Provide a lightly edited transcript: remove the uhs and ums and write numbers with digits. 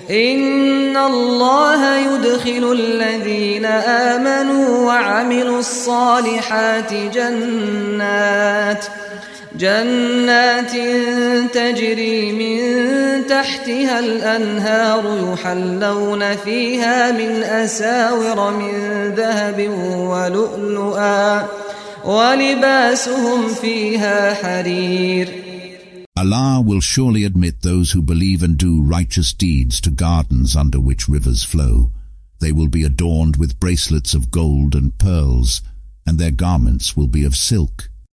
إن الله يدخل الذين آمنوا وعملوا الصالحات جنات تجري من تحتها الأنهار يحلون فيها من أساور من ذهب ولؤلؤا ولباسهم فيها حرير. Allah will surely admit those who believe and do righteous deeds to gardens under which rivers flow. They will be adorned with bracelets of gold and pearls, and their garments will be of silk.